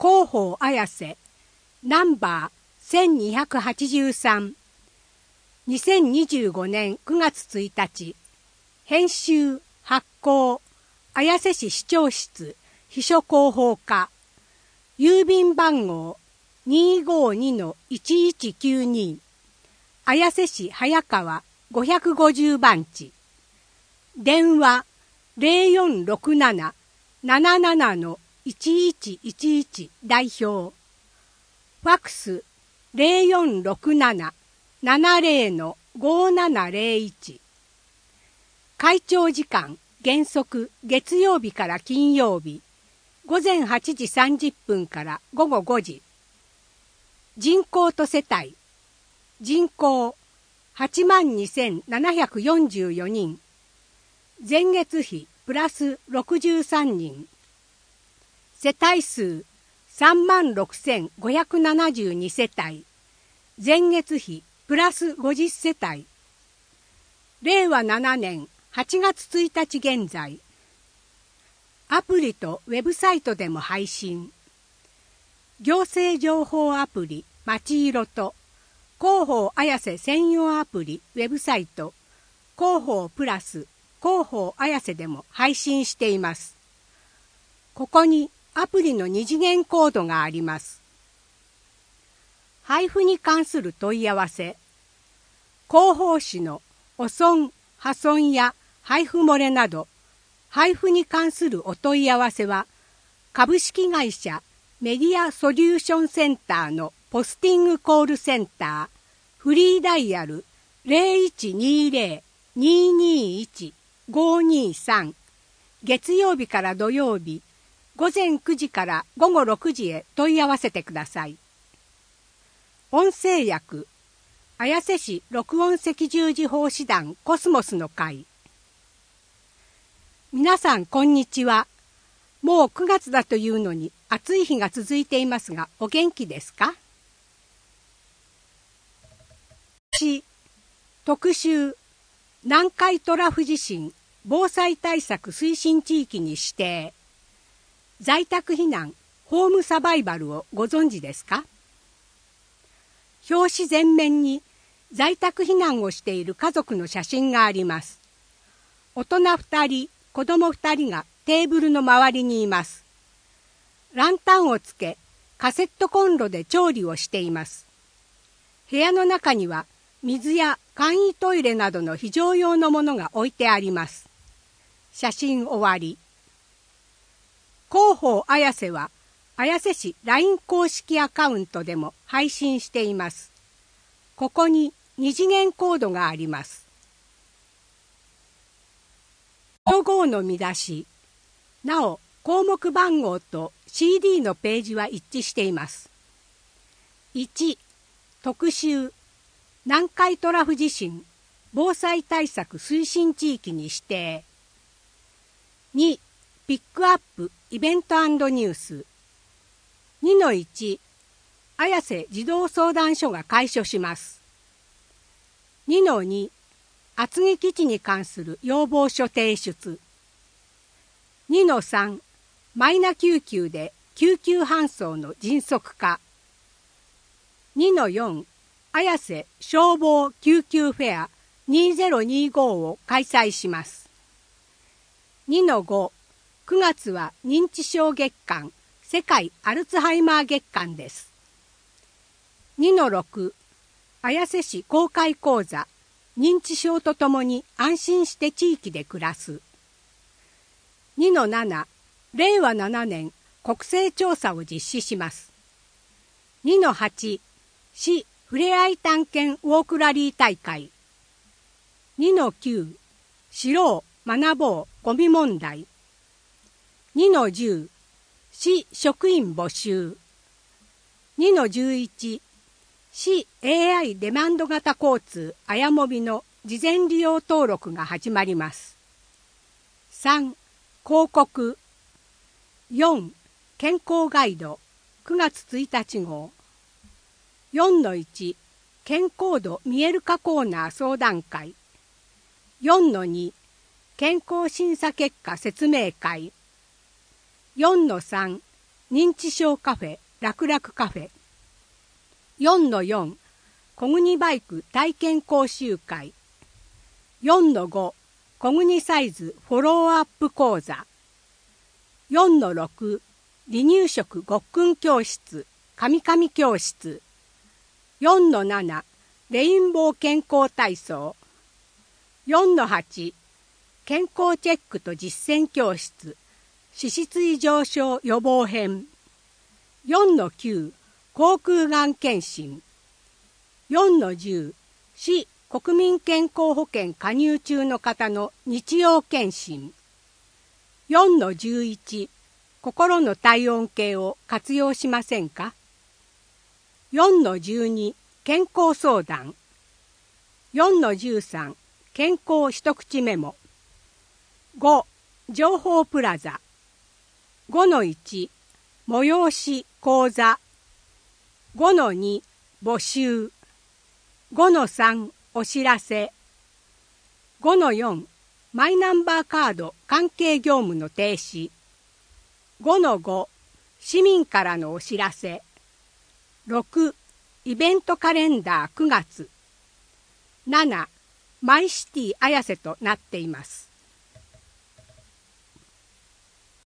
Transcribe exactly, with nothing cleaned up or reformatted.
広報綾瀬ナンバーせんにひゃくはちじゅうさん、にせんにじゅうごねんくがつついたち、編集発行綾瀬市市長室秘書広報課、郵便番号 にーごーにのいちいちきゅうに、綾瀬市早川ごひゃくごじゅうばんち、電話 ゼロよんろくなな ななななのいちいちいちいち 代表、ファクス ゼロよんろくなな ななゼロのごーななゼロいち、会長時間原則月曜日から金曜日ごぜんはちじさんじゅっぷんからごごごじ、人口と世帯、人口はちまんにせんななひゃくよんじゅうよにん、前月比プラスろくじゅうさんにん、世帯数さんまんろくせんごひゃくななじゅうに世帯、前月比プラスごじゅう世帯、れいわななねんはちがつついたち現在、アプリとウェブサイトでも配信、行政情報アプリまちいろと広報綾瀬専用アプリウェブサイト広報プラス広報綾瀬でも配信しています。ここにアプリの二次元コードがあります。配布に関する問い合わせ、広報誌の汚損、破損や配布漏れなど、配布に関するお問い合わせは、株式会社メディアソリューションセンターのポスティングコールセンター、フリーダイヤル ゼロいちにゼロ にーにーいち ごーにーさん、月曜日から土曜日、ごぜんくじからごごろくじへ問い合わせてください。音声訳、綾瀬市録音赤十字奉仕団コスモスの会。皆さんこんにちは。もうくがつだというのに暑い日が続いていますが、お元気ですか？し特集、南海トラフ地震防災対策推進地域に指定、在宅避難ホームサバイバルをご存知ですか？表紙全面に在宅避難をしている家族の写真があります。大人ふたり、子供ふたりがテーブルの周りにいます。ランタンをつけ、カセットコンロで調理をしています。部屋の中には水や簡易トイレなどの非常用のものが置いてあります。写真終わり。広報綾瀬は綾瀬市 ライン 公式アカウントでも配信しています。ここに二次元コードがあります。ロゴの見出し。なお、項目番号と シーディー のページは一致しています。いち、特集、南海トラフ地震防災対策推進地域に指定。に、ピックアップイベント&ニュース。にのいち、綾瀬児童相談所が開所します。にのに、厚木基地に関する要望書提出。にのさん、マイナ救急で救急搬送の迅速化。にのよん、綾瀬消防救急フェアにせんにじゅうごを開催します。にのご、くがつは認知症月間、世界アルツハイマー月間です。にのろく、綾瀬市公開講座、認知症とともに安心して地域で暮らす。にのなな、れいわななねん国勢調査を実施します。にのはち、市ふれあい探検ウォークラリー大会。にのきゅう、知ろう学ぼうゴミ問題。にのじゅう、市職員募集。にのじゅういち、市 エーアイ デマンド型交通あやもびの事前利用登録が始まります。さん、広告。よん、健康ガイドくがつついたち号。よんのいち、健康度見える化コーナー相談会。よんのに、健康審査結果説明会。よんのさん、 認知症カフェ楽々カフェ。よんのよん、小国バイク体験講習会。よんのご、小国サイズフォローアップ講座。よんのろく、離乳食ごっくん教室、カミカミ教室。よんのなな、レインボー健康体操。よんのはち、健康チェックと実践教室、脂質異常症予防編。よんのきゅう、口腔がん検診。よんのじゅう、市国民健康保険加入中の方の日曜検診。よんのじゅういち、心の体温計を活用しませんか？よんのじゅうに、健康相談。よんのじゅうさん、健康一口メモ。ご、情報プラザ。ごのいち、催し講座。ごのに、募集。ごのさん、お知らせ。ごのよん、マイナンバーカード関係業務の停止。ごのご、市民からのお知らせ。ろく、イベントカレンダーくがつ。なな、マイシティ綾瀬となっています。